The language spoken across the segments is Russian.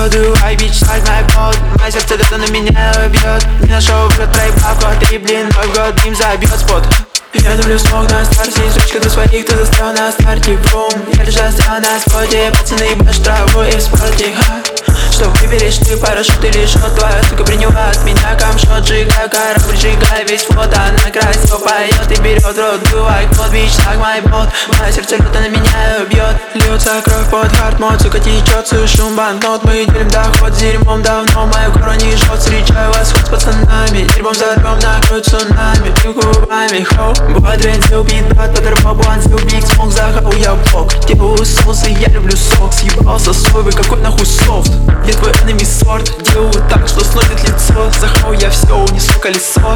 Подувай, бич, like my boat. Мое сердце лето на меня бьет. Не нашел выход, проебал год. И, блин, Новый год, дым забьет спот. Я люблю смог на старте, из ручки до своих, ты застрял на старте, бум. Я лишь застрял на споте, пацаны ебашь траву и в спорте. Что выберешь ты, парашют или шот? Твоя сука приняла от меня камшот. Сжигаю корабль, сжигаю весь флот. Она красиво поет и берет в рот. Бывай код, бич, like my boat. Мое сердце лето на меня бьет. Льется кровь под хардмод, сука течет, шум банкнот. Мы делим доход с дерьмом давно. Мою гору не жжет, встречаю восход с пацанами. Дерьмом взорвем, накроет цунами. Пью губами, хоу. Бодрен, убит, брат, подорвал блант, биг, смог, захау, я бог. Делаю соусы, я люблю сок. Съебался соевый, какой нахуй софт. Я твой enemy сорт, делаю так, что сносит лицо. Захау, я все, унесу колесо.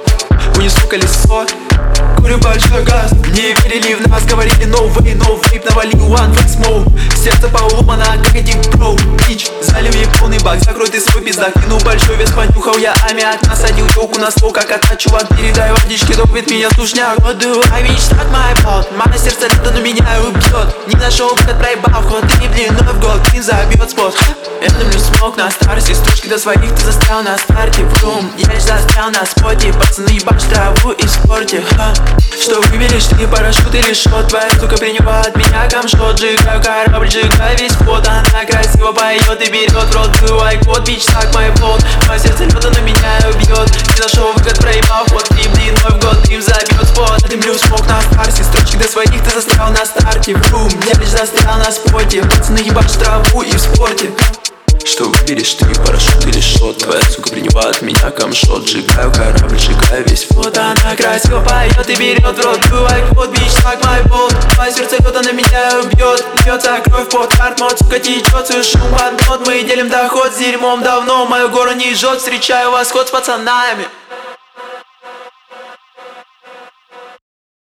Унесу колесо. Курим большой газ, не верили в нас, говорили no way, no vape, навали one flex smoke. Сердце поломано, как один про. Бич, залив полный бак, закрой ты свой пиздак. Кинул большой вес, понюхал я аммиак. Насадил телку на стол, как отца, чувак, передай водички, допит меня тушняк. Подувай, бич, like my boat. Мое сердце лето на меня убьет. Не нашел выход, проебал вход. И, блин, Новый год, дым забьет спот. Я люблю смог на старте, с точки до своих, ты застрял на старте, бум. Я лишь застрял на споте, пацаны ебашь траву и в спорте. Что выберешь ты, парашют или шот? Твоя сука приняла от меня камшот. Сжигаю корабль, сжигаю весь флот. Она красиво поет и берет в рот. Бывай код, бич, like my boat. Мое сердце лето на меня бьет. Не нашел выход, проебал вход. И, блин, Новый год, дым забьет спот. Дымлю смог на старте, с точки до своих, ты застрял на старте, бум. Я лишь застрял на споте, пацаны ебашь траву и в спорте. Что выберешь ты, парашют или шот? Твоя сука приняла от меня камшот. Сжигаю корабль, сжигаю весь флот. Она красиво поет и берет в рот. Бывай код, бич, like my boat. Мое сердце лето на меня бьет. Льется кровь под хардмод, сука течет, шум банкнот. Мы делим доход с дерьмом давно. Мою гору не жжет, встречаю восход с пацанами.